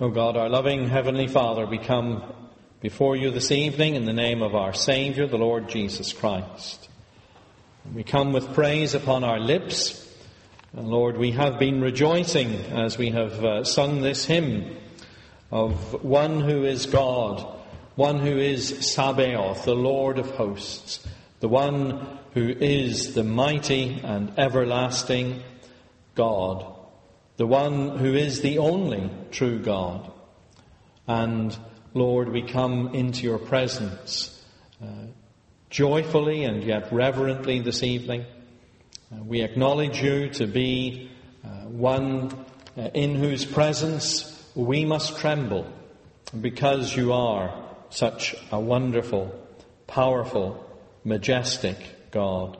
O God, our loving Heavenly Father, we come before you this evening in the name of our Saviour, the Lord Jesus Christ. We come with praise upon our lips. And Lord, we have been rejoicing as we have sung this hymn of one who is God, one who is Sabaoth, the Lord of hosts, the one who is the mighty and everlasting God, the one who is the only true God. And Lord, we come into your presence joyfully and yet reverently this evening. We acknowledge you to be one in whose presence we must tremble, because you are such a wonderful, powerful, majestic God.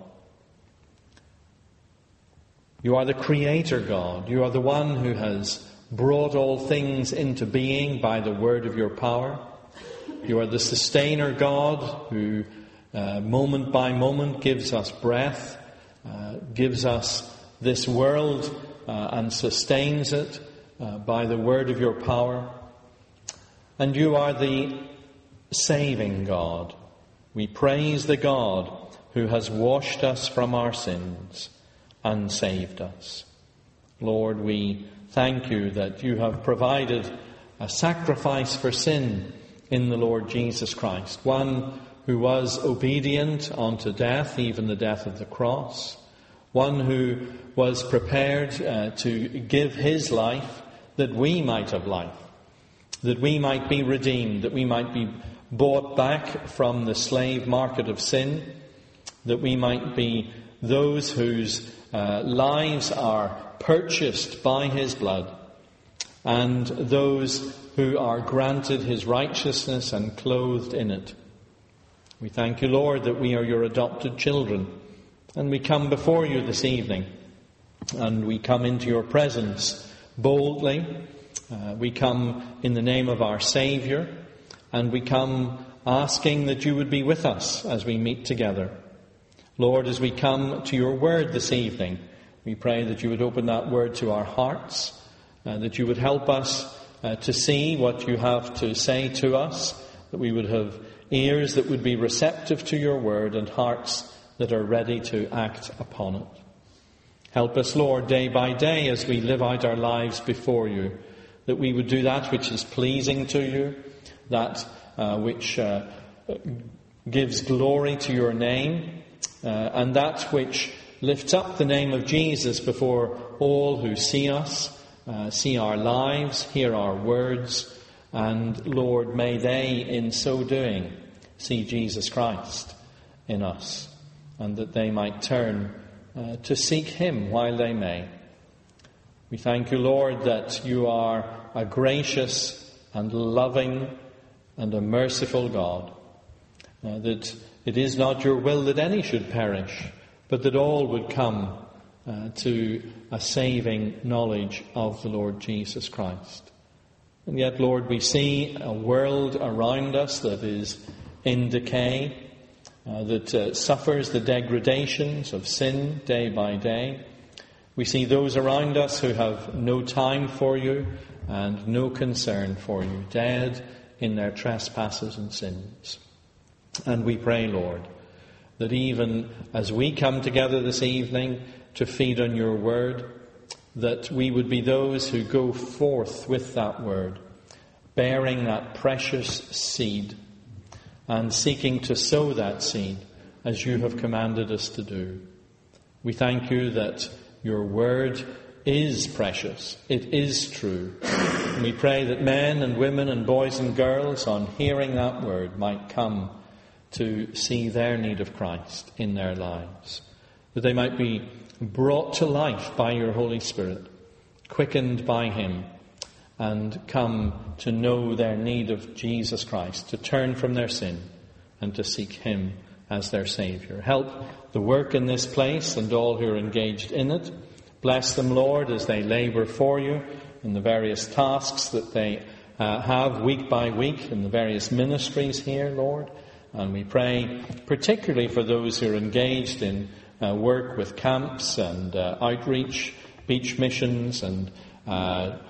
You are the Creator God. You are the one who has brought all things into being by the word of your power. You are the Sustainer God who moment by moment gives us breath, gives us this world and sustains it by the word of your power. And you are the saving God. We praise the God who has washed us from our sins and saved us. Lord, we thank you that you have provided a sacrifice for sin in the Lord Jesus Christ, one who was obedient unto death, even the death of the cross, one who was prepared to give his life that we might have life, that we might be redeemed, that we might be bought back from the slave market of sin, that we might be those whose lives are purchased by his blood, and those who are granted his righteousness and clothed in it. We thank you, Lord, that we are your adopted children, and we come before you this evening, and we come into your presence boldly. We come in the name of our Saviour, and we come asking that you would be with us as we meet together. Lord, as we come to your word this evening, we pray that you would open that word to our hearts, that you would help us to see what you have to say to us, that we would have ears that would be receptive to your word and hearts that are ready to act upon it. Help us, Lord, day by day as we live out our lives before you, that we would do that which is pleasing to you, that which gives glory to your name, and that which lifts up the name of Jesus before all who see us, see our lives, hear our words, and Lord, may they in so doing see Jesus Christ in us, and that they might turn to seek him while they may. We thank you, Lord, that you are a gracious and loving and a merciful God, that it is not your will that any should perish, but that all would come to a saving knowledge of the Lord Jesus Christ. And yet, Lord, we see a world around us that is in decay, that suffers the degradations of sin day by day. We see those around us who have no time for you and no concern for you, dead in their trespasses and sins. And we pray, Lord, that even as we come together this evening to feed on your word, that we would be those who go forth with that word, bearing that precious seed and seeking to sow that seed as you have commanded us to do. We thank you that your word is precious. It is true. And we pray that men and women and boys and girls on hearing that word might come to see their need of Christ in their lives, that they might be brought to life by your Holy Spirit, quickened by him, and come to know their need of Jesus Christ, to turn from their sin and to seek him as their Saviour. Help the work in this place and all who are engaged in it. Bless them, Lord, as they labour for you in the various tasks that they have week by week in the various ministries here, Lord. And we pray particularly for those who are engaged in work with camps and outreach, beach missions and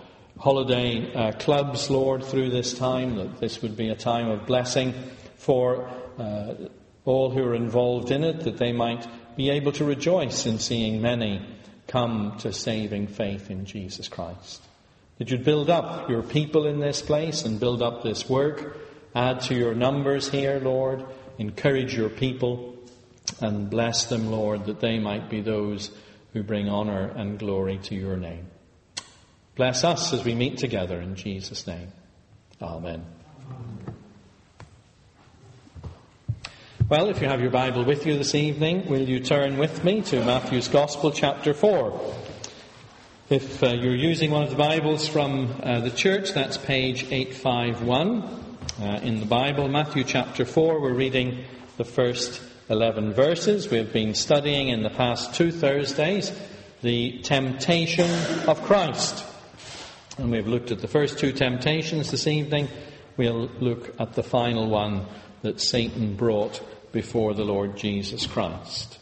holiday clubs, Lord, through this time, that this would be a time of blessing for all who are involved in it, that they might be able to rejoice in seeing many come to saving faith in Jesus Christ. That you'd build up your people in this place and build up this work. Add to your numbers here, Lord. Encourage your people and bless them, Lord, that they might be those who bring honour and glory to your name. Bless us as we meet together in Jesus' name. Amen. Well, if you have your Bible with you this evening, will you turn with me to Matthew's Gospel, chapter 4. If you're using one of the Bibles from the church, that's page 851 in the Bible. Matthew chapter 4, we're reading the first 11 verses. We've been studying in the past 2 Thursdays the temptation of Christ. And we've looked at the first 2 temptations this evening. We'll look at the final one that Satan brought before the Lord Jesus Christ.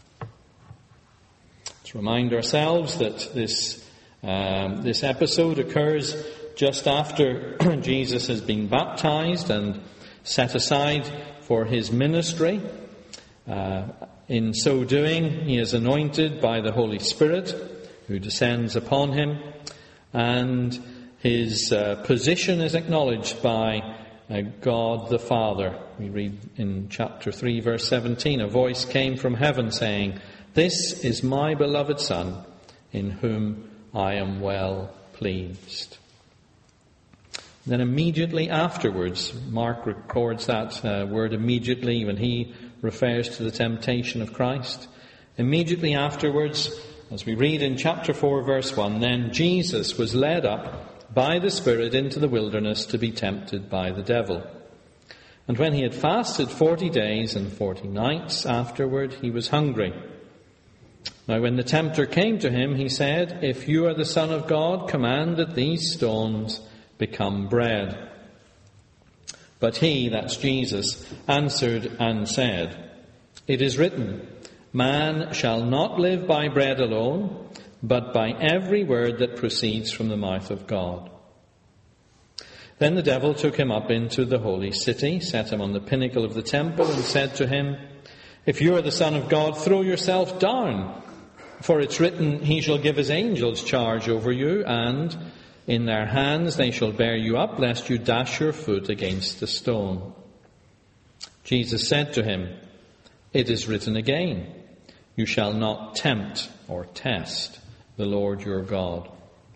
Let's remind ourselves that this episode occurs just after Jesus has been baptized and set aside for his ministry. In so doing, he is anointed by the Holy Spirit who descends upon him, and his position is acknowledged by God the Father. We read in chapter 3, verse 17, a voice came from heaven saying, "This is my beloved Son, in whom I am well pleased." Then immediately afterwards, Mark records that word immediately when he refers to the temptation of Christ. Immediately afterwards, as we read in chapter 4, verse 1, then Jesus was led up by the Spirit into the wilderness to be tempted by the devil. And when he had fasted 40 days and 40 nights afterward, he was hungry. Now when the tempter came to him, he said, "If you are the Son of God, command that these stones become bread." But he, that's Jesus, answered and said, "It is written, man shall not live by bread alone, but by every word that proceeds from the mouth of God." Then the devil took him up into the holy city, set him on the pinnacle of the temple, and said to him, "If you are the Son of God, throw yourself down. For it's written, he shall give his angels charge over you, and in their hands they shall bear you up, lest you dash your foot against a stone." Jesus said to him, "It is written again, you shall not tempt or test the Lord your God."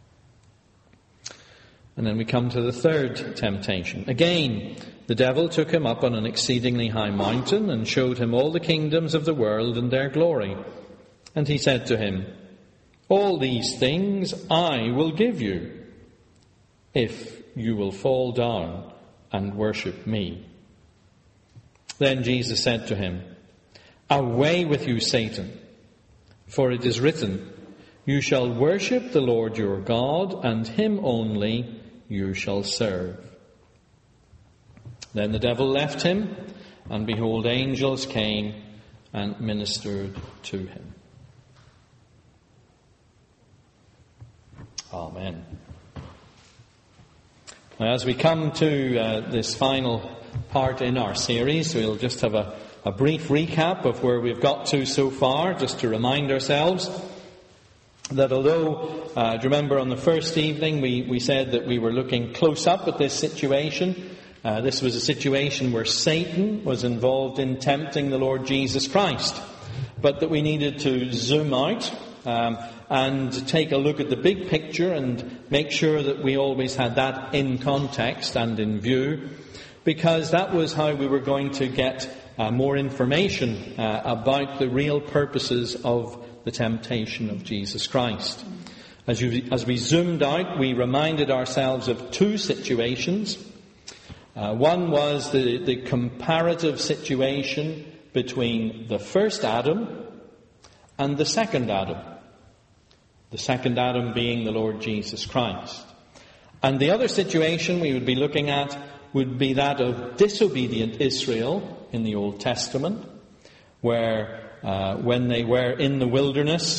And then we come to the third temptation. Again, the devil took him up on an exceedingly high mountain and showed him all the kingdoms of the world and their glory. And he said to him, "All these things I will give you, if you will fall down and worship me." Then Jesus said to him, "Away with you, Satan, for it is written, you shall worship the Lord your God, and him only you shall serve." Then the devil left him, and behold, angels came and ministered to him. Amen. Now, as we come to this final part in our series, we'll just have a brief recap of where we've got to so far, just to remind ourselves that although, do you remember on the first evening we said that we were looking close up at this situation. This was a situation where Satan was involved in tempting the Lord Jesus Christ, but that we needed to zoom out and take a look at the big picture and make sure that we always had that in context and in view, because that was how we were going to get more information about the real purposes of the temptation of Jesus Christ. As we zoomed out, we reminded ourselves of 2 situations. One was the comparative situation between the first Adam and the second Adam. The second Adam being the Lord Jesus Christ. And the other situation we would be looking at would be that of disobedient Israel in the Old Testament, where when they were in the wilderness,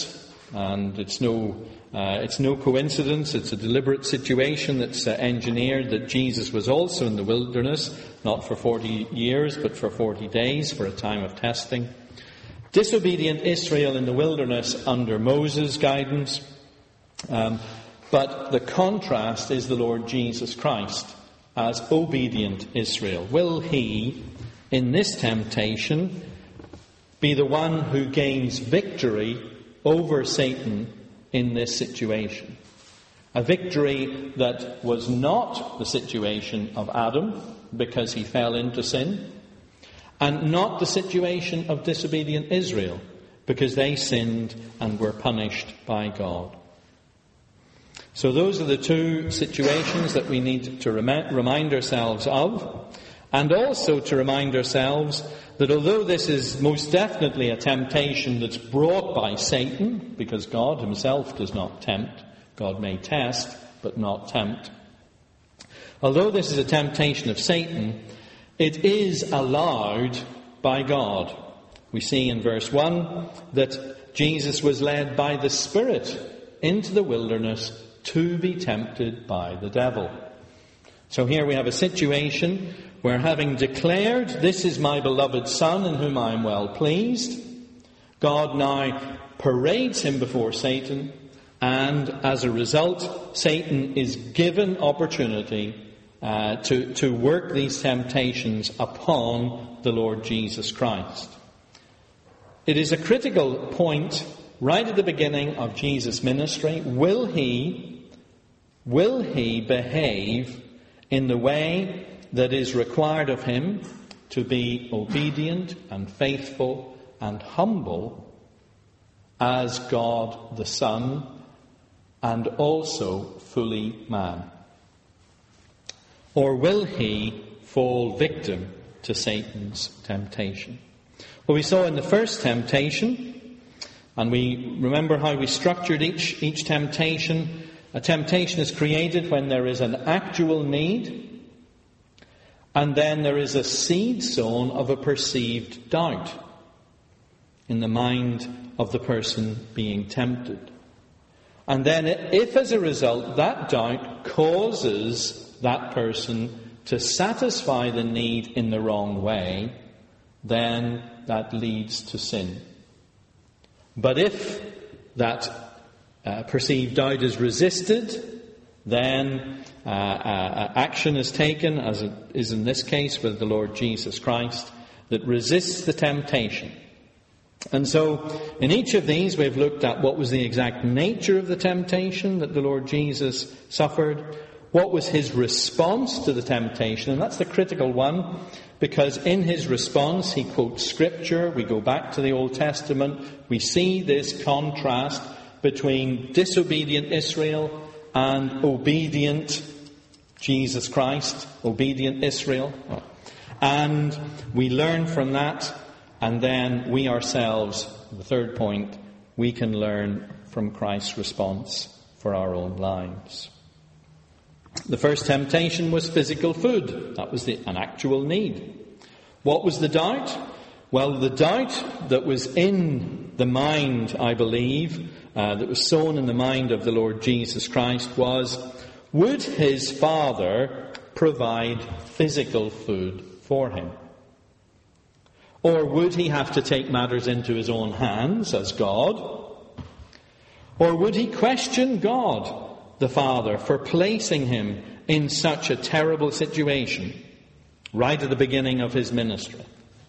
And it's no coincidence. It's a deliberate situation that's engineered that Jesus was also in the wilderness, not for 40 years, but for 40 days, for a time of testing. Disobedient Israel in the wilderness under Moses' guidance. But the contrast is the Lord Jesus Christ as obedient Israel. Will he, in this temptation, be the one who gains victory over Satan in this situation? A victory that was not the situation of Adam, because he fell into sin, and not the situation of disobedient Israel, because they sinned and were punished by God. So those are the two situations that we need to remind ourselves of, and also to remind ourselves that although this is most definitely a temptation that's brought by Satan, because God himself does not tempt, God may test, but not tempt. Although this is a temptation of Satan, it is allowed by God. We see in verse 1 that Jesus was led by the Spirit into the wilderness to be tempted by the devil. So here we have a situation where, having declared, "This is my beloved Son in whom I am well pleased," God now parades him before Satan, and as a result, Satan is given opportunity to work these temptations upon the Lord Jesus Christ. It is a critical point right at the beginning of Jesus' ministry. Will he behave in the way that is required of him to be obedient and faithful and humble as God the Son and also fully man? Or will he fall victim to Satan's temptation? Well, we saw in the first temptation, and we remember how we structured each temptation. A temptation is created when there is an actual need, and then there is a seed sown of a perceived doubt in the mind of the person being tempted. And then if as a result that doubt causes that person to satisfy the need in the wrong way, then that leads to sin. But if that perceived doubt is resisted, then action is taken, as it is in this case with the Lord Jesus Christ, that resists the temptation. And so in each of these we've looked at what was the exact nature of the temptation that the Lord Jesus suffered, what was his response to the temptation, and that's the critical one, because in his response he quotes Scripture. We go back to the Old Testament. We see this contrast between disobedient Israel and obedient Jesus Christ, obedient Israel. And we learn from that, and then we ourselves, the third point, we can learn from Christ's response for our own lives. The first temptation was physical food. That was an actual need. What was the doubt? Well, the doubt that was in the mind, I believe, that was sown in the mind of the Lord Jesus Christ was, would his Father provide physical food for him? Or would he have to take matters into his own hands as God? Or would he question God, the Father, for placing him in such a terrible situation right at the beginning of his ministry?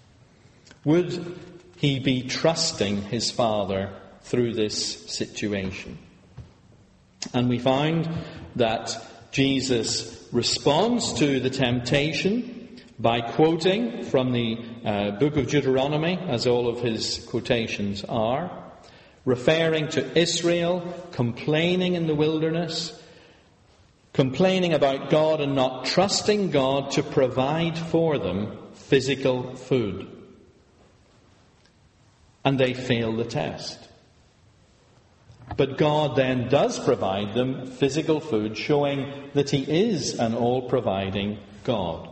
Would he be trusting his Father through this situation? And we find that Jesus responds to the temptation by quoting from the book of Deuteronomy, as all of his quotations are, referring to Israel complaining in the wilderness, complaining about God and not trusting God to provide for them physical food. And they fail the test. But God then does provide them physical food, showing that he is an all-providing God.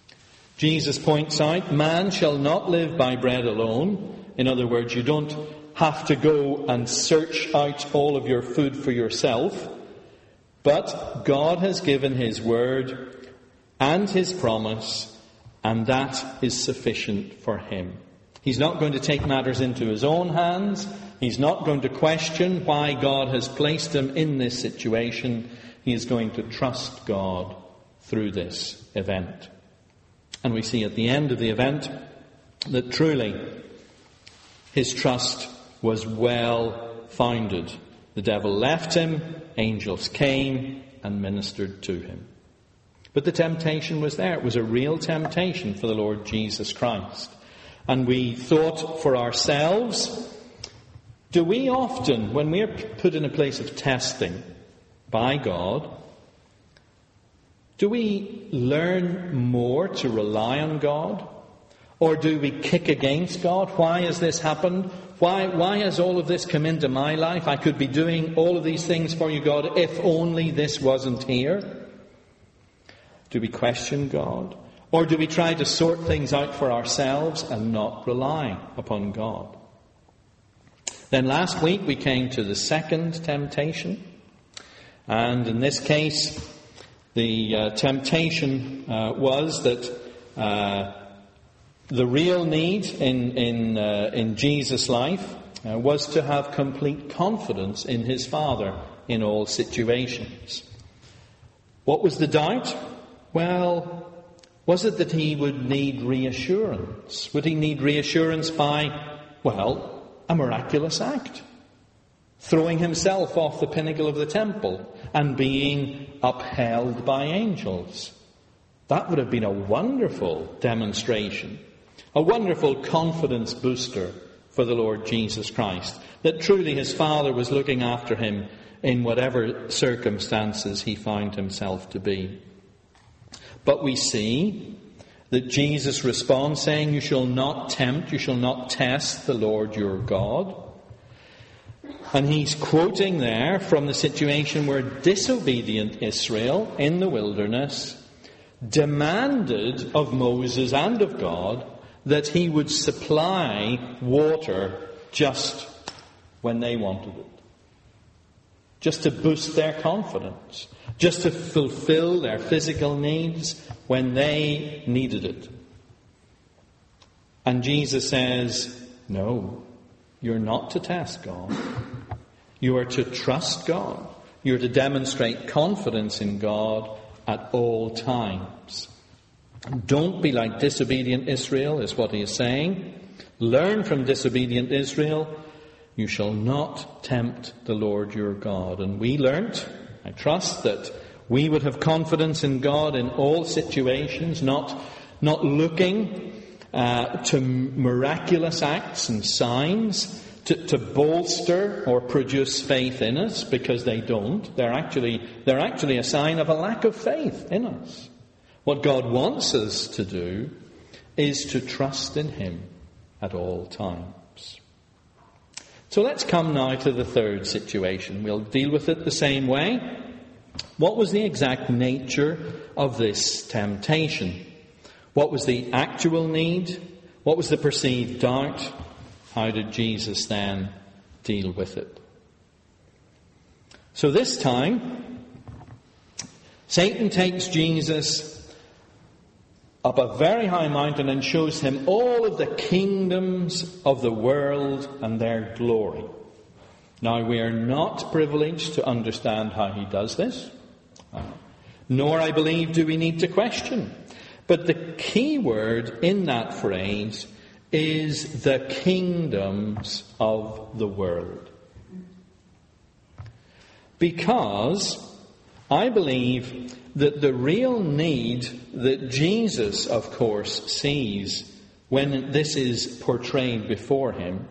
Jesus points out, man shall not live by bread alone. In other words, you don't have to go and search out all of your food for yourself. But God has given his word and his promise, and that is sufficient for him. He's not going to take matters into his own hands. He's not going to question why God has placed him in this situation. He is going to trust God through this event. And we see at the end of the event that truly his trust was well founded. The devil left him, angels came and ministered to him. But the temptation was there. It was a real temptation for the Lord Jesus Christ. And we thought for ourselves, do we often, when we are put in a place of testing by God, do we learn more to rely on God? Or do we kick against God? Why has this happened? Why has all of this come into my life? I could be doing all of these things for you, God, if only this wasn't here. Do we question God? Or do we try to sort things out for ourselves and not rely upon God? Then last week we came to the second temptation. And in this case, the temptation was that the real need in Jesus' life was to have complete confidence in his Father in all situations. What was the doubt? Well, was it that he would need reassurance? Would he need reassurance by, well, a miraculous act? Throwing himself off the pinnacle of the temple and being upheld by angels. That would have been a wonderful demonstration, a wonderful confidence booster for the Lord Jesus Christ, that truly his Father was looking after him in whatever circumstances he found himself to be. But we see that Jesus responds saying, you shall not tempt, you shall not test the Lord your God. And he's quoting there from the situation where disobedient Israel in the wilderness demanded of Moses and of God that he would supply water just when they wanted it. Just to boost their confidence. Just to fulfill their physical needs when they needed it. And Jesus says, no, you're not to test God. You are to trust God. You're to demonstrate confidence in God at all times. Don't be like disobedient Israel, is what he is saying. Learn from disobedient Israel. You shall not tempt the Lord your God. And we learnt, I trust, that we would have confidence in God in all situations, not looking to miraculous acts and signs to bolster or produce faith in us, because they don't. They're actually a sign of a lack of faith in us. What God wants us to do is to trust in him at all times. So let's come now to the third situation. We'll deal with it the same way. What was the exact nature of this temptation? What was the actual need? What was the perceived doubt? How did Jesus then deal with it? So this time, Satan takes Jesus up a very high mountain and shows him all of the kingdoms of the world and their glory. Now, we are not privileged to understand how he does this, nor, I believe, do we need to question. But the key word in that phrase is the kingdoms of the world. Because I believe that the real need that Jesus, of course, sees when this is portrayed before him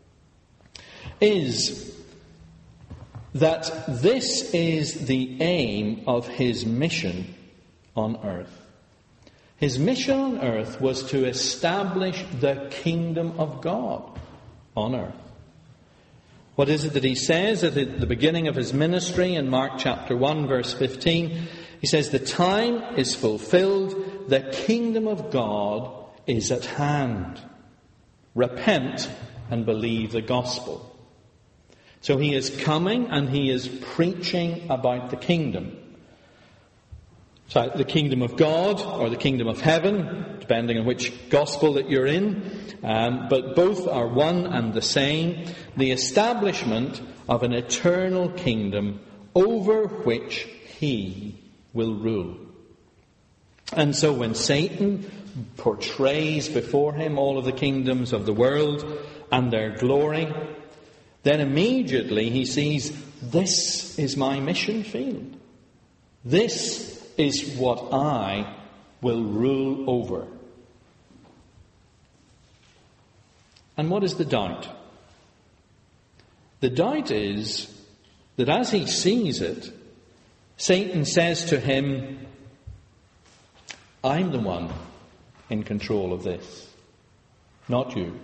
is that this is the aim of his mission on earth. His mission on earth was to establish the kingdom of God on earth. What is it that he says at the beginning of his ministry in Mark chapter 1 verse 15? He says, the time is fulfilled, the kingdom of God is at hand. Repent and believe the gospel. So he is coming and he is preaching about the kingdom. So the kingdom of God or the kingdom of heaven, depending on which gospel that you're in. But both are one and the same. The establishment of an eternal kingdom over which he will rule. And so when Satan portrays before him all of the kingdoms of the world and their glory, then immediately he sees, this is my mission field. This is what I will rule over. And what is the doubt? The doubt is that as he sees it, Satan says to him, I'm the one in control of this, not you.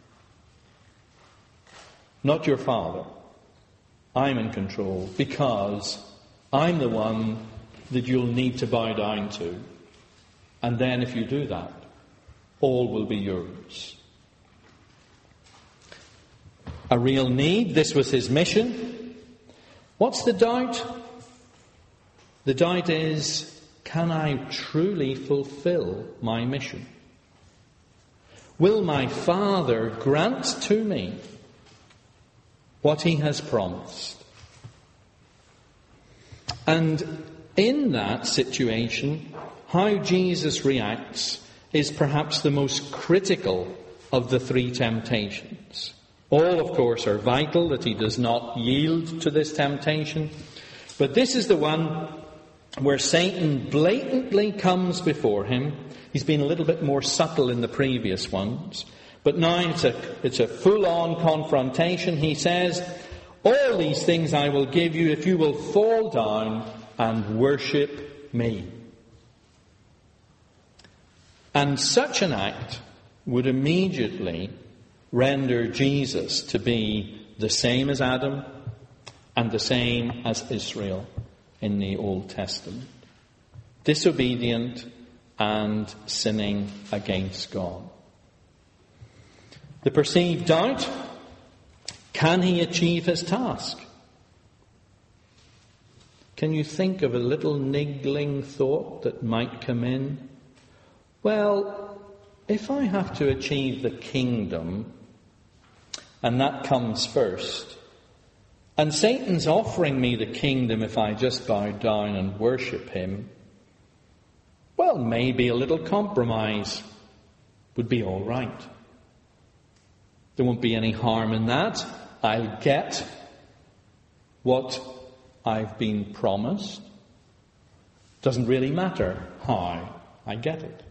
Not your father. I'm in control because I'm the one that you'll need to bow down to. And then if you do that, all will be yours. A real need. This was his mission. What's the doubt? The doubt is, can I truly fulfill my mission? Will my Father grant to me what he has promised? And in that situation, how Jesus reacts is perhaps the most critical of the three temptations. All, of course, are vital, that he does not yield to this temptation. But this is the one where Satan blatantly comes before him. He's been a little bit more subtle in the previous ones. But now it's a full-on confrontation. He says, all these things I will give you if you will fall down and worship me. And such an act would immediately render Jesus to be the same as Adam and the same as Israel in the Old Testament. Disobedient and sinning against God. The perceived doubt, can he achieve his task? Can you think of a little niggling thought that might come in? Well, if I have to achieve the kingdom, and that comes first, and Satan's offering me the kingdom if I just bow down and worship him, well, maybe a little compromise would be all right. There won't be any harm in that. I'll get what I've been promised. Doesn't really matter how I get it.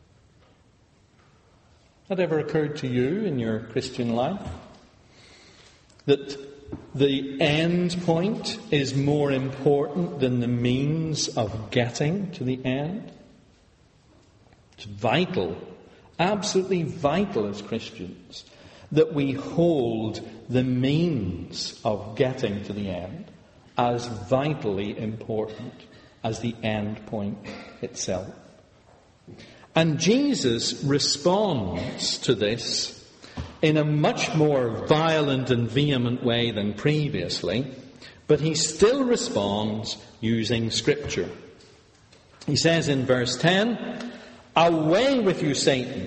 That ever occurred to you in your Christian life? That the end point is more important than the means of getting to the end? It's vital, absolutely vital as Christians, that we hold the means of getting to the end as vitally important as the end point itself. And Jesus responds to this in a much more violent and vehement way than previously, but he still responds using Scripture. He says in verse 10, "Away with you, Satan."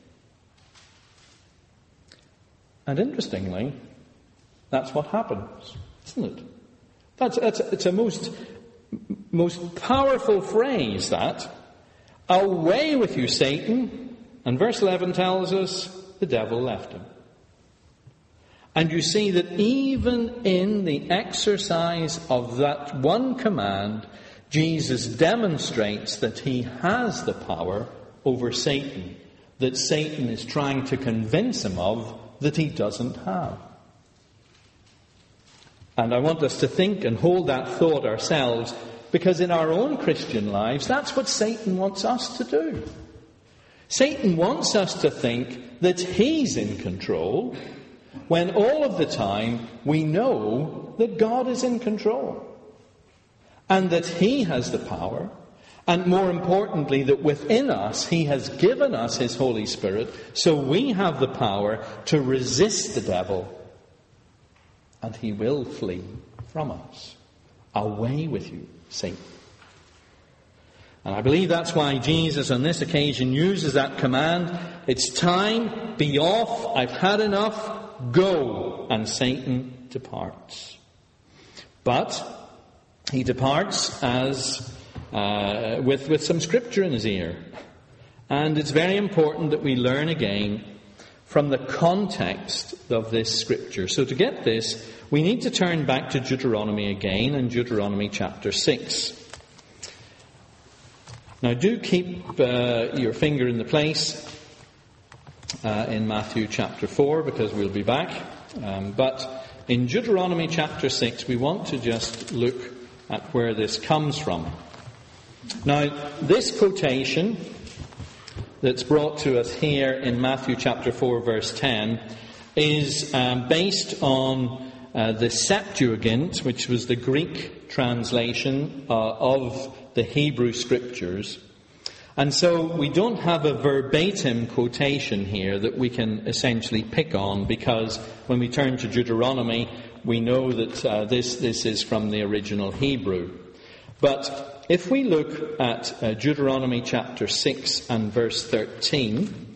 And interestingly, that's what happens, isn't it? It's a most powerful phrase, that. "Away with you, Satan." And verse 11 tells us the devil left him. And you see that even in the exercise of that one command, Jesus demonstrates that he has the power over Satan, that Satan is trying to convince him of that he doesn't have. And I want us to think and hold that thought ourselves, because in our own Christian lives, that's what Satan wants us to do. Satan wants us to think that he's in control, when all of the time we know that God is in control, and that he has the power, And more importantly, that within us, he has given us his Holy Spirit, so we have the power to resist the devil, and he will flee from us. Away with you, Satan. And I believe that's why Jesus on this occasion uses that command. It's time, be off, I've had enough, go. And Satan departs. But he departs as with some scripture in his ear. And it's very important that we learn again from the context of this scripture. So to get this, we need to turn back to Deuteronomy again, and Deuteronomy chapter 6. Now do keep your finger in the place in Matthew chapter 4, because we'll be back. But in Deuteronomy chapter 6, we want to just look at where this comes from. Now, this quotation that's brought to us here in Matthew chapter 4, verse 10, is based on the Septuagint, which was the Greek translation of the Hebrew Scriptures. And so we don't have a verbatim quotation here that we can essentially pick on, because when we turn to Deuteronomy, we know that this is from the original Hebrew. But if we look at Deuteronomy chapter 6 and verse 13,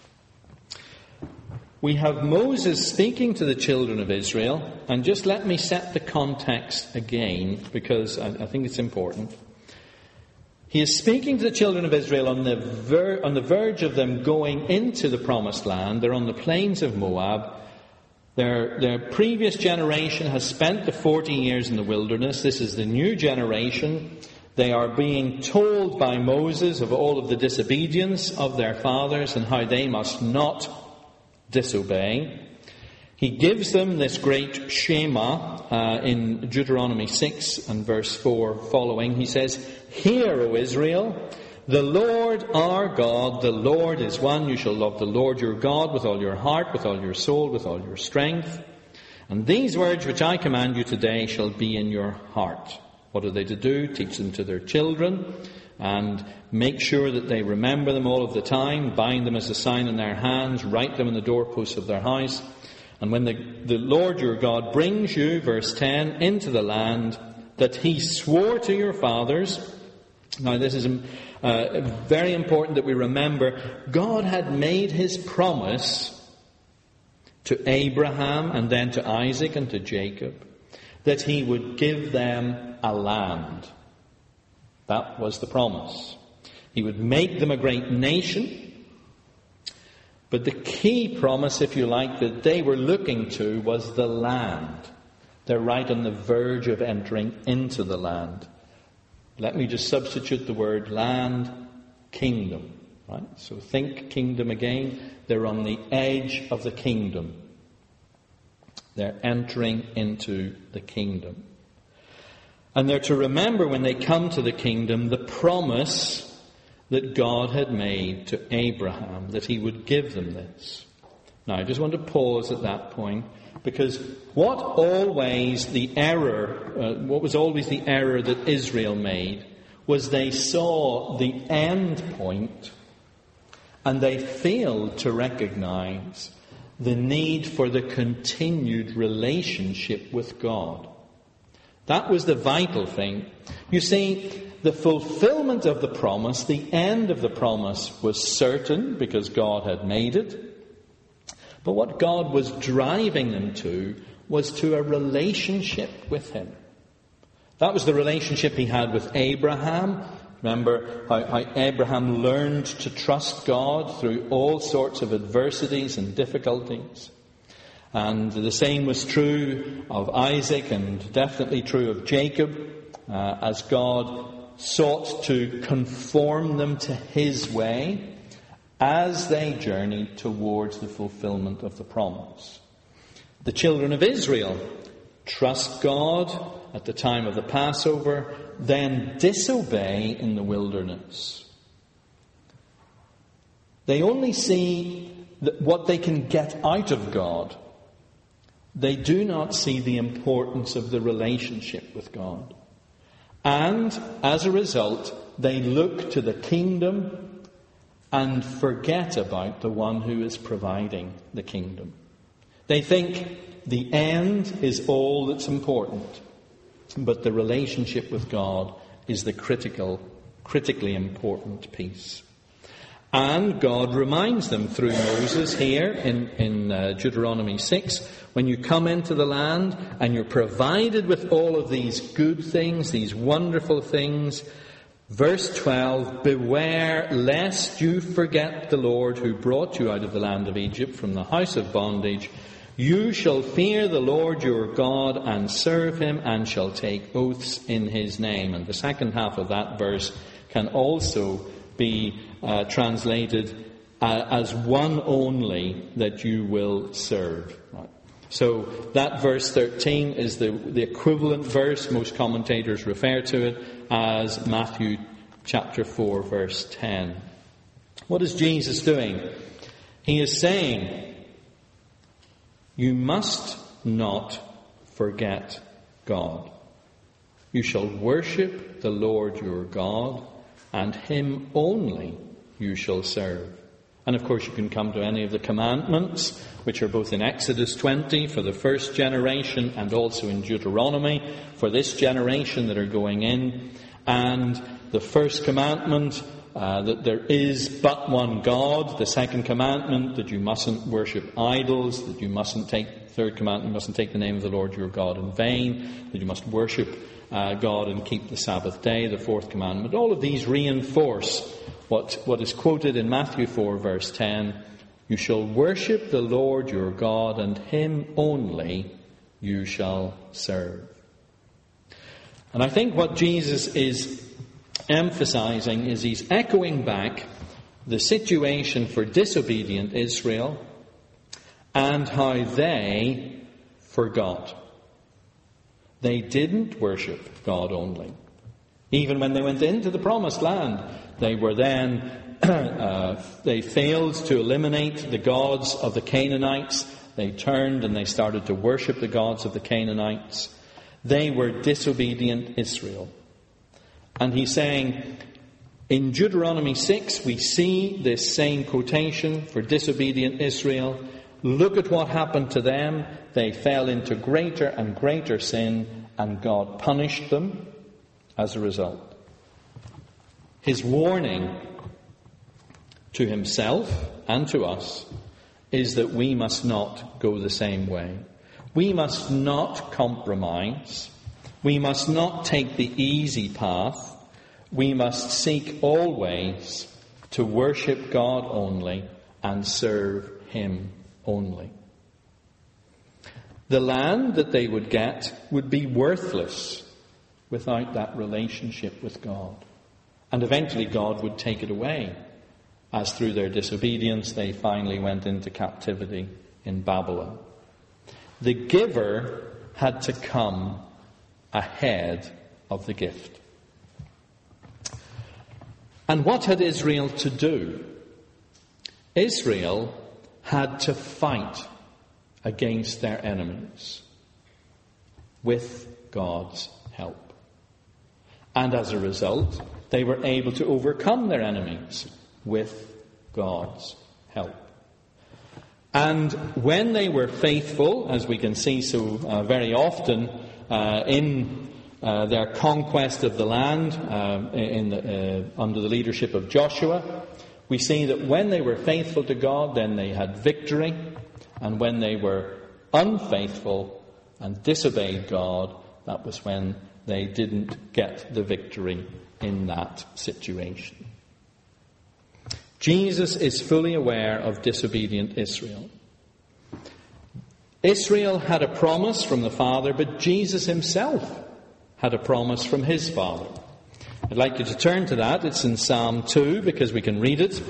we have Moses speaking to the children of Israel. And just let me set the context again, because I think it's important. He is speaking to the children of Israel on the verge of them going into the promised land. They're on the plains of Moab. Their previous generation has spent the 40 years in the wilderness. This is the new generation. They are being told by Moses of all of the disobedience of their fathers and how they must not disobey. He gives them this great Shema in Deuteronomy 6 and verse 4 following. He says, "Hear, O Israel, the Lord our God, the Lord is one. You shall love the Lord your God with all your heart, with all your soul, with all your strength. And these words which I command you today shall be in your heart." What are they to do? Teach them to their children and make sure that they remember them all of the time. Bind them as a sign in their hands. Write them on the doorposts of their house. And when the Lord your God brings you, verse 10, into the land that he swore to your fathers. Now this is very important that we remember. God had made his promise to Abraham and then to Isaac and to Jacob that he would give them a land. That was the promise. He would make them a great nation. But the key promise, if you like, that they were looking to was the land. They're right on the verge of entering into the land. Let me just substitute the word land, kingdom. Right? So think kingdom again. They're on the edge of the kingdom. They're entering into the kingdom. And they're to remember when they come to the kingdom the promise that God had made to Abraham, that he would give them this. Now, I just want to pause at that point, because what was always the error that Israel made was they saw the end point and they failed to recognize the need for the continued relationship with God. That was the vital thing. You see, the fulfillment of the promise, the end of the promise, was certain because God had made it. But what God was driving them to was to a relationship with him. That was the relationship he had with Abraham. Remember how Abraham learned to trust God through all sorts of adversities and difficulties. And the same was true of Isaac and definitely true of Jacob, as God sought to conform them to his way as they journeyed towards the fulfillment of the promise. The children of Israel trust God at the time of the Passover, then disobey in the wilderness. They only see what they can get out of God. They do not see the importance of the relationship with God. And as a result, they look to the kingdom and forget about the one who is providing the kingdom. They think the end is all that's important, but the relationship with God is the critically important piece. And God reminds them through Moses here in Deuteronomy 6, when you come into the land and you're provided with all of these good things, these wonderful things, verse 12, beware lest you forget the Lord who brought you out of the land of Egypt from the house of bondage. You shall fear the Lord your God and serve him, and shall take oaths in his name. And the second half of that verse can also be translated as one only that you will serve. Right. So that verse 13 is the equivalent verse. Most commentators refer to it as Matthew chapter 4 verse 10. What is Jesus doing? He is saying, you must not forget God. You shall worship the Lord your God, and him only you shall serve. And of course you can come to any of the commandments, which are both in Exodus 20 for the first generation and also in Deuteronomy for this generation that are going in. And the first commandment, that there is but one God. The second commandment, that you mustn't worship idols, that you mustn't take, third commandment, you mustn't take the name of the Lord your God in vain, that you must worship God and keep the Sabbath day, the fourth commandment. All of these reinforce what is quoted in Matthew 4 verse 10. You shall worship the Lord your God, and him only you shall serve. And I think what Jesus is emphasizing is he's echoing back the situation for disobedient Israel and how they forgot. They didn't worship God only. Even when they went into the promised land, they were then they failed to eliminate the gods of the Canaanites. They turned and they started to worship the gods of the Canaanites. They were disobedient Israel. And he's saying, in Deuteronomy 6, we see this same quotation for disobedient Israel. Look at what happened to them. They fell into greater and greater sin, and God punished them as a result. His warning to himself and to us is that we must not go the same way. We must not compromise. We must not take the easy path. We must seek always to worship God only and serve him only. The land that they would get would be worthless without that relationship with God. And eventually God would take it away, as through their disobedience they finally went into captivity in Babylon. The giver had to come ahead of the gift. And what had Israel to do? Israel had to fight against their enemies with God's help. And as a result, they were able to overcome their enemies with God's help. And when they were faithful, as we can see so very often in their conquest of the land under the leadership of Joshua, we see that when they were faithful to God, then they had victory. And when they were unfaithful and disobeyed God, that was when they didn't get the victory in that situation. Jesus is fully aware of disobedient Israel. Israel had a promise from the Father, but Jesus himself had a promise from his Father. I'd like you to turn to that. It's in Psalm 2, because we can read it.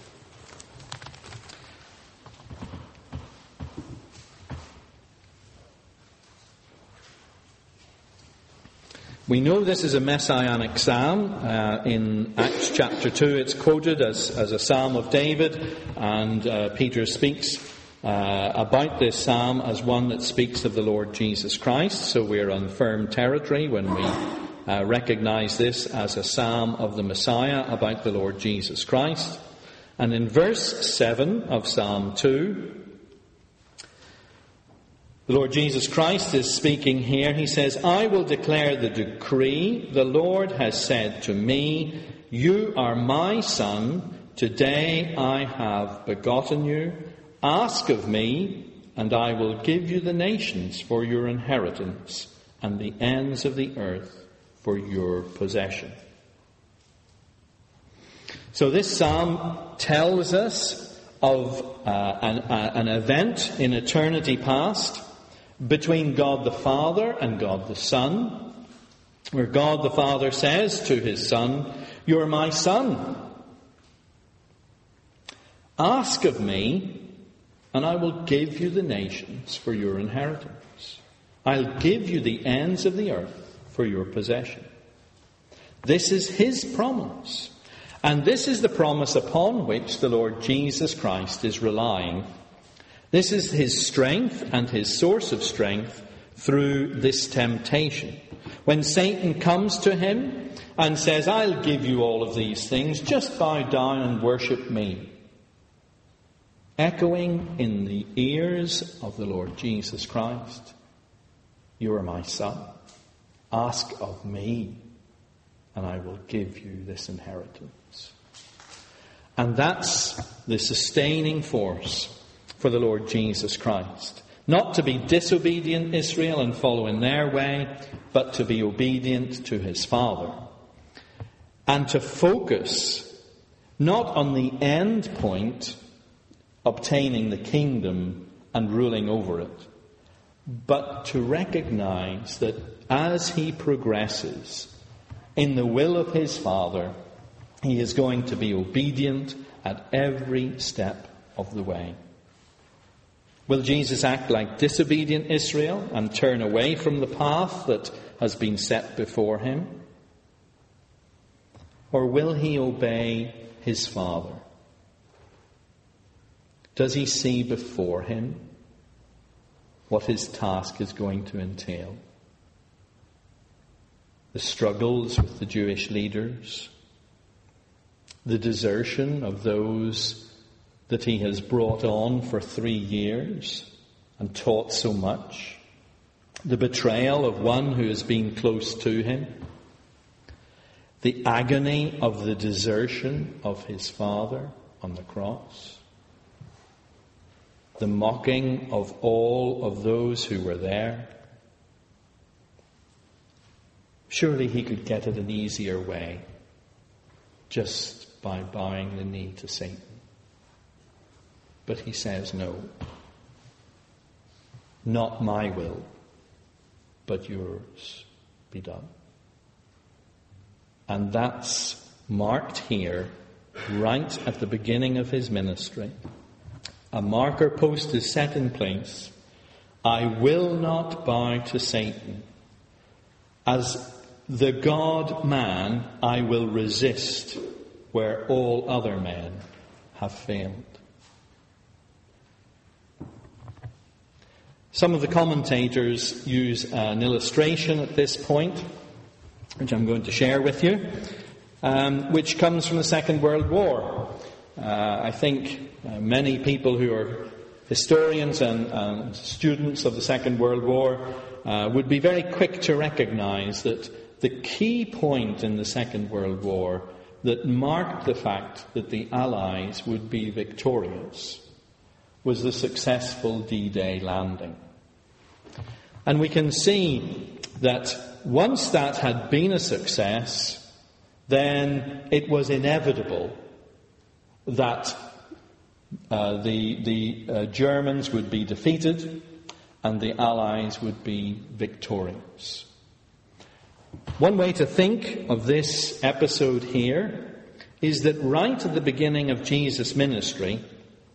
We know this is a messianic psalm. In Acts chapter 2 it's quoted as a psalm of David, and Peter speaks about this psalm as one that speaks of the Lord Jesus Christ. So we're on firm territory when we recognize this as a psalm of the Messiah about the Lord Jesus Christ. And in verse 7 of Psalm 2, the Lord Jesus Christ is speaking here. He says, I will declare the decree. The Lord has said to me, you are my son. Today I have begotten you. Ask of me, and I will give you the nations for your inheritance, and the ends of the earth for your possession. So this psalm tells us of an event in eternity past between God the Father and God the Son, where God the Father says to his Son, you're my son. Ask of me, and I will give you the nations for your inheritance. I'll give you the ends of the earth for your possession. This is his promise. And this is the promise upon which the Lord Jesus Christ is relying. This is his strength and his source of strength through this temptation. When Satan comes to him and says, I'll give you all of these things, just bow down and worship me. Echoing in the ears of the Lord Jesus Christ, you are my son. Ask of me, and I will give you this inheritance. And that's the sustaining force for the Lord Jesus Christ. Not to be disobedient Israel and follow in their way, but to be obedient to his Father. And to focus not on the end point, obtaining the kingdom and ruling over it, but to recognize that as he progresses in the will of his Father, he is going to be obedient at every step of the way. Will Jesus act like disobedient Israel and turn away from the path that has been set before him? Or will he obey his Father? Does he see before him what his task is going to entail? The struggles with the Jewish leaders, the desertion of those that he has brought on for 3 years and taught so much, the betrayal of one who has been close to him, the agony of the desertion of his Father on the cross, the mocking of all of those who were there. Surely he could get it an easier way just by bowing the knee to Satan. But he says, no, not my will, but yours be done. And that's marked here right at the beginning of his ministry. A marker post is set in place. I will not bow to Satan. As the God-man, I will resist where all other men have failed. Some of the commentators use an illustration at this point, which I'm going to share with you, which comes from the Second World War. I think many people who are historians and students of the Second World War would be very quick to recognize that the key point in the Second World War that marked the fact that the Allies would be victorious was the successful D-Day landing. And we can see that once that had been a success, then it was inevitable that the Germans would be defeated and the Allies would be victorious. One way to think of this episode here is that right at the beginning of Jesus' ministry,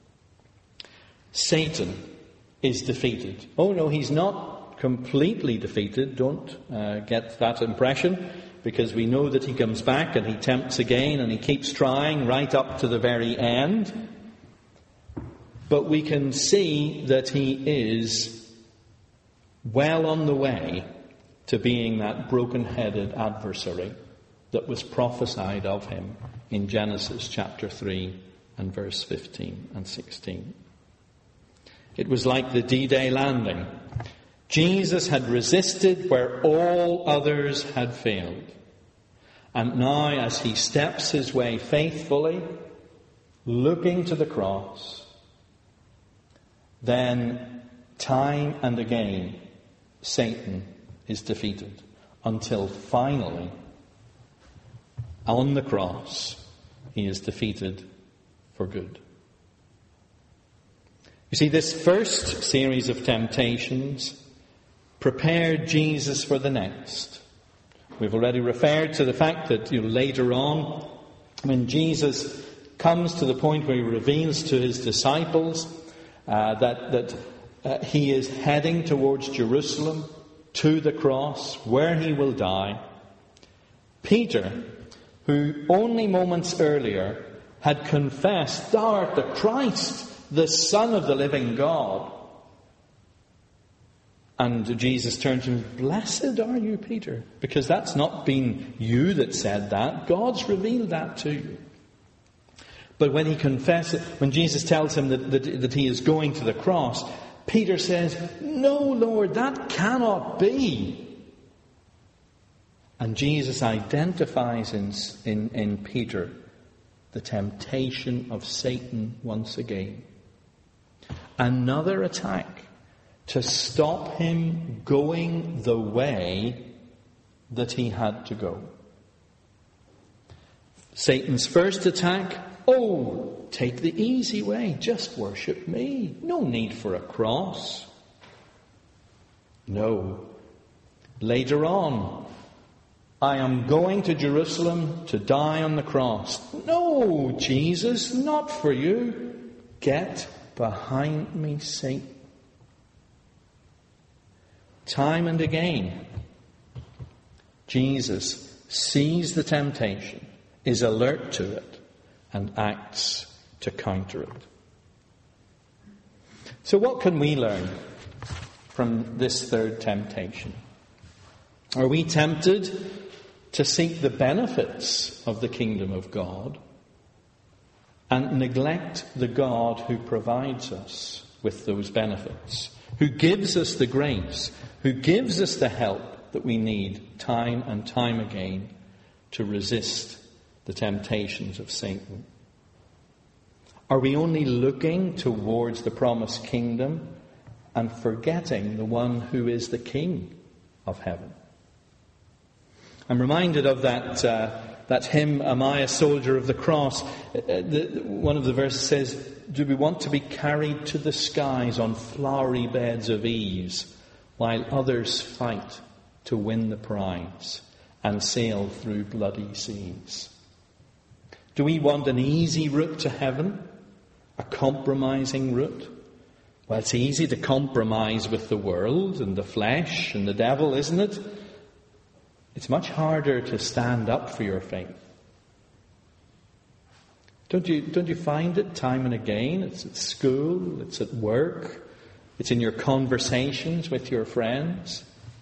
Satan is defeated. Oh no, he's not completely defeated. Don't get that impression, because we know that he comes back and he tempts again and he keeps trying right up to the very end. But we can see that he is well on the way to being that broken-headed adversary that was prophesied of him in Genesis chapter 3 and verse 15 and 16. It was like the D-Day landing. Jesus had resisted where all others had failed. And now, as he steps his way faithfully, looking to the cross, then time and again Satan is defeated until finally, on the cross, he is defeated for good. You see, this first series of temptations prepared Jesus for the next. We've already referred to the fact that later on, when Jesus comes to the point where he reveals to his disciples that he is heading towards Jerusalem, to the cross, where he will die, Peter, who only moments earlier had confessed, "Thou art the Christ, the Son of the living God." And Jesus turned to him, "Blessed are you, Peter," because that's not been you that said that. God's revealed that to you. But when he confesses, when Jesus tells him that he is going to the cross, Peter says, "No, Lord, that cannot be." And Jesus identifies in Peter the temptation of Satan once again. Another attack to stop him going the way that he had to go. Satan's first attack, "Oh, take the easy way, just worship me. No need for a cross." No. Later on, "I am going to Jerusalem to die on the cross." "No, Jesus, not for you. Get behind me, Satan." Time and again, Jesus sees the temptation, is alert to it, and acts to counter it. So what can we learn from this third temptation? Are we tempted to seek the benefits of the kingdom of God and neglect the God who provides us with those benefits, who gives us the grace, who gives us the help that we need time and time again to resist the temptations of Satan? Are we only looking towards the promised kingdom and forgetting the one who is the King of heaven? I'm reminded of that hymn, "Am I a soldier of the cross?" One of the verses says, "Do we want to be carried to the skies on flowery beds of ease, while others fight to win the prize and sail through bloody seas?" Do we want an easy route to heaven? A compromising route? Well, it's easy to compromise with the world and the flesh and the devil, isn't it? It's much harder to stand up for your faith. Don't you find it time and again? It's at school, it's at work, it's in your conversations with your friends.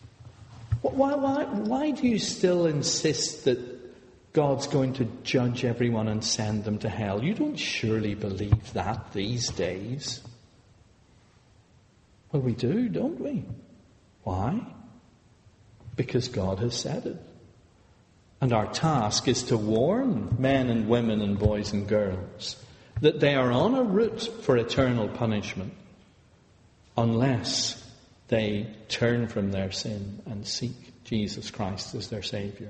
Why do you still insist that God's going to judge everyone and send them to hell? You don't surely believe that these days. Well, we do, don't we? Why? Because God has said it. And our task is to warn men and women and boys and girls that they are on a route for eternal punishment unless they turn from their sin and seek Jesus Christ as their Saviour.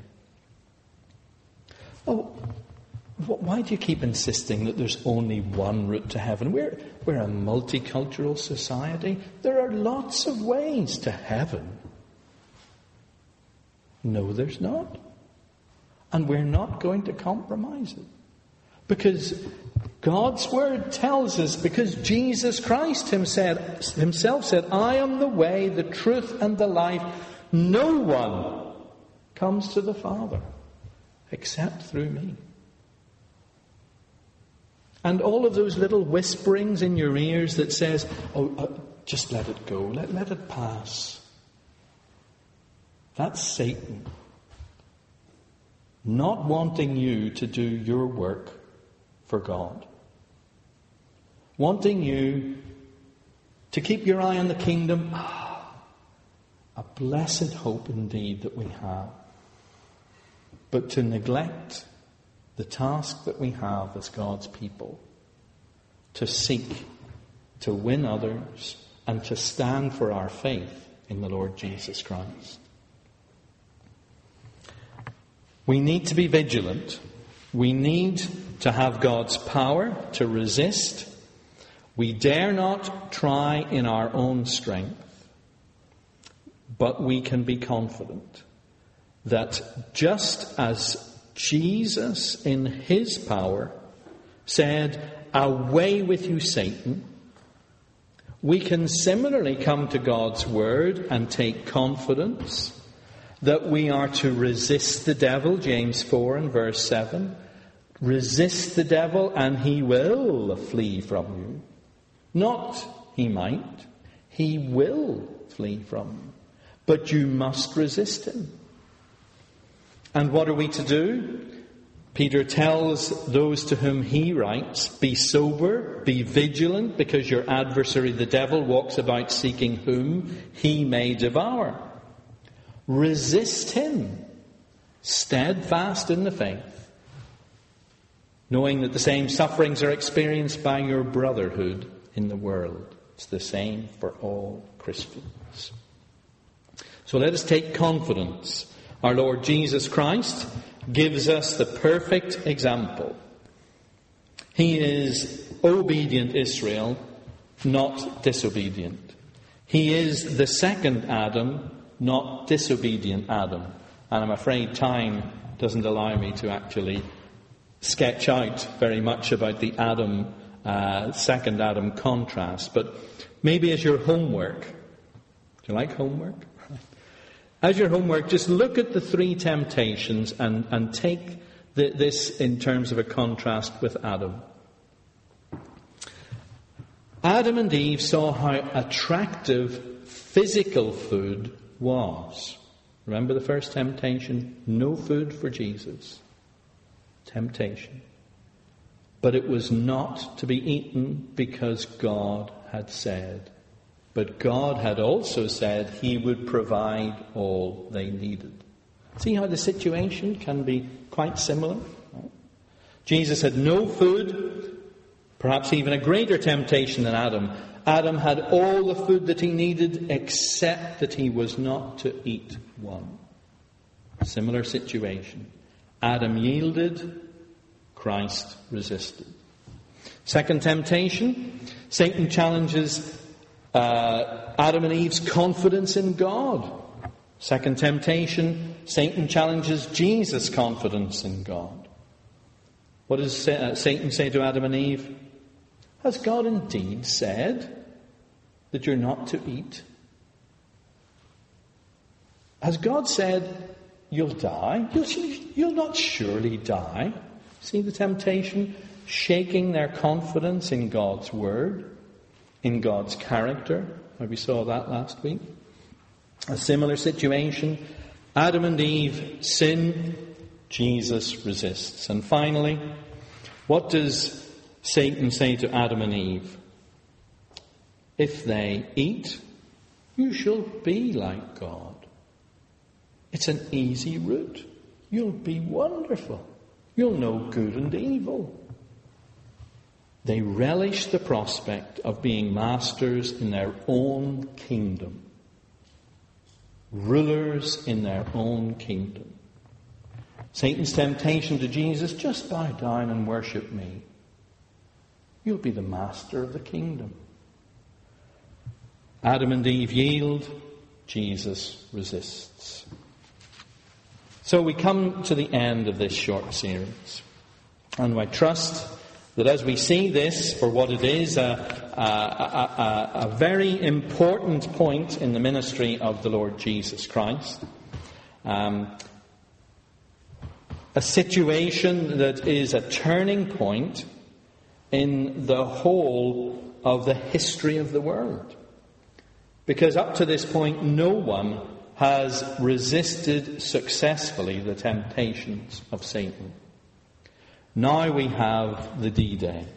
Oh, why do you keep insisting that there's only one route to heaven? We're a multicultural society. There are lots of ways to heaven. No, there's not. And we're not going to compromise it. Because God's Word tells us, because Jesus Christ himself said, "I am the way, the truth, and the life. No one comes to the Father except through me." And all of those little whisperings in your ears that says, just let it go, let it pass. That's Satan. Not wanting you to do your work for God. Wanting you to keep your eye on the kingdom. A blessed hope indeed that we have. But to neglect the task that we have as God's people. To seek to win others and to stand for our faith in the Lord Jesus Christ. We need to be vigilant. We need to have God's power to resist. We dare not try in our own strength, but we can be confident that just as Jesus in his power said, "Away with you, Satan," we can similarly come to God's word and take confidence that we are to resist the devil, James 4 and verse 7. Resist the devil and he will flee from you. Not he might, he will flee from you. But you must resist him. And what are we to do? Peter tells those to whom he writes, be sober, be vigilant, because your adversary the devil walks about seeking whom he may devour. Resist him, steadfast in the faith, knowing that the same sufferings are experienced by your brotherhood in the world. It's the same for all Christians. So let us take confidence. Our Lord Jesus Christ gives us the perfect example. He is obedient Israel, not disobedient. He is the second Adam, not disobedient Adam. And I'm afraid time doesn't allow me to actually sketch out very much about the Adam, second Adam contrast. But maybe as your homework, do you like homework? As your homework, just look at the three temptations and take this in terms of a contrast with Adam. Adam and Eve saw how attractive physical food was. Remember the first temptation? No food for Jesus. Temptation. But it was not to be eaten because God had said. But God had also said he would provide all they needed. See how the situation can be quite similar? Jesus had no food, perhaps even a greater temptation than Adam. Adam had all the food that he needed, except that he was not to eat one. Similar situation. Adam yielded, Christ resisted. Second temptation, Satan challenges Adam and Eve's confidence in God. Second temptation, Satan challenges Jesus' confidence in God. What does Satan say to Adam and Eve? Has God indeed said that you're not to eat? Has God said you'll die? You'll not surely die. See the temptation? Shaking their confidence in God's word, in God's character. We saw that last week. A similar situation. Adam and Eve sin, Jesus resists. And finally, what does Satan say to Adam and Eve? If they eat, you shall be like God. It's an easy route. You'll be wonderful. You'll know good and evil. They relish the prospect of being masters in their own kingdom. Rulers in their own kingdom. Satan's temptation to Jesus, just bow down and worship me. You'll be the master of the kingdom. Adam and Eve yield, Jesus resists. So we come to the end of this short series. And I trust that as we see this for what it is, a very important point in the ministry of the Lord Jesus Christ, a situation that is a turning point in the whole of the history of the world. Because up to this point, no one has resisted successfully the temptations of Satan. Now we have the D-Day.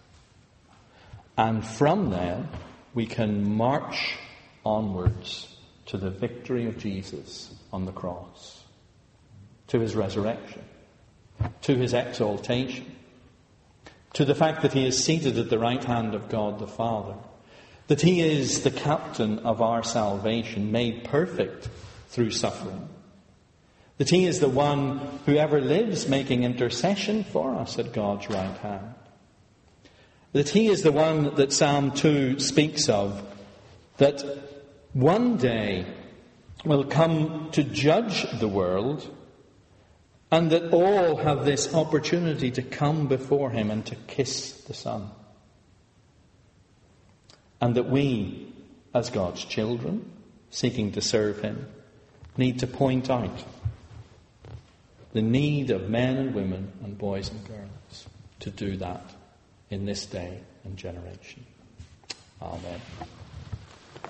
And from there, we can march onwards to the victory of Jesus on the cross, to his resurrection, to his exaltation, to the fact that he is seated at the right hand of God the Father, that he is the captain of our salvation, made perfect through suffering, that he is the one who ever lives making intercession for us at God's right hand, that he is the one that Psalm 2 speaks of, that one day will come to judge the world, and that all have this opportunity to come before him and to kiss the Son. And that we, as God's children, seeking to serve him, need to point out the need of men and women and boys and girls to do that in this day and generation. Amen.